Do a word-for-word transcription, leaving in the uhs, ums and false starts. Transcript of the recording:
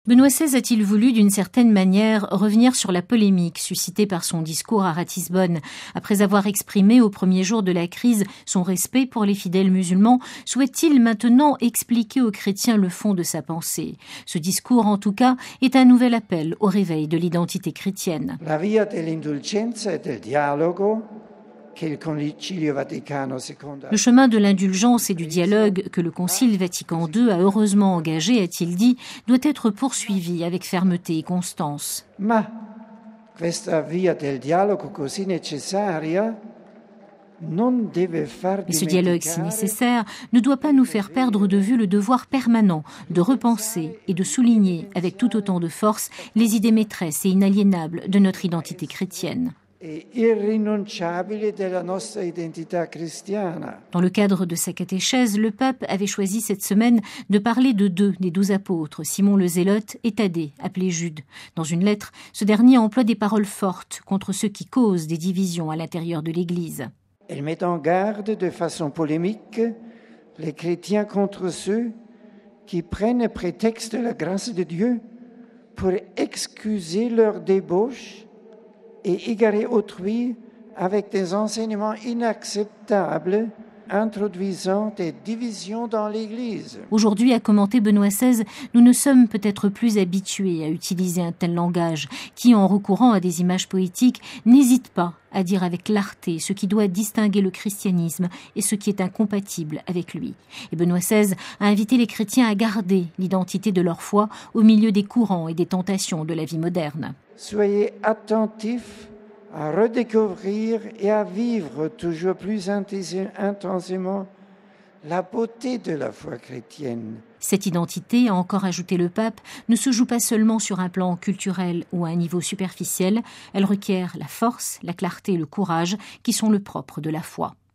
Benoît seize a-t-il voulu, d'une certaine manière, revenir sur la polémique suscitée par son discours à Ratisbonne? Après avoir exprimé au premier jour de la crise son respect pour les fidèles musulmans, souhaite-t-il maintenant expliquer aux chrétiens le fond de sa pensée? Ce discours, en tout cas, est un nouvel appel au réveil de l'identité chrétienne. La via dell'indulgenza e del dialogo. Le chemin de l'indulgence et du dialogue que le Concile Vatican deux a heureusement engagé, a-t-il dit, doit être poursuivi avec fermeté et constance. Ma questa via del dialogo così necessaria non deve far Et ce dialogue si nécessaire ne doit pas nous faire perdre de vue le devoir permanent de repenser et de souligner avec tout autant de force les idées maîtresses et inaliénables de notre identité chrétienne. Dans le cadre de sa catéchèse, le pape avait choisi cette semaine de parler de deux des douze apôtres, Simon le Zélote et Thaddée, appelé Jude. Dans une lettre, ce dernier emploie des paroles fortes contre ceux qui causent des divisions à l'intérieur de l'Église. Elle met en garde de façon polémique les chrétiens contre ceux qui prennent prétexte de la grâce de Dieu pour excuser leur débauche et égarer autrui avec des enseignements inacceptables, introduisant des divisions dans l'Église. Aujourd'hui, a commenté Benoît seize, nous ne sommes peut-être plus habitués à utiliser un tel langage qui, en recourant à des images poétiques, n'hésite pas à dire avec clarté ce qui doit distinguer le christianisme et ce qui est incompatible avec lui. Et Benoît seize a invité les chrétiens à garder l'identité de leur foi au milieu des courants et des tentations de la vie moderne. Soyez attentifs à redécouvrir et à vivre toujours plus intensément la beauté de la foi chrétienne. Cette identité, a encore ajouté le pape, ne se joue pas seulement sur un plan culturel ou à un niveau superficiel, elle requiert la force, la clarté et le courage qui sont le propre de la foi.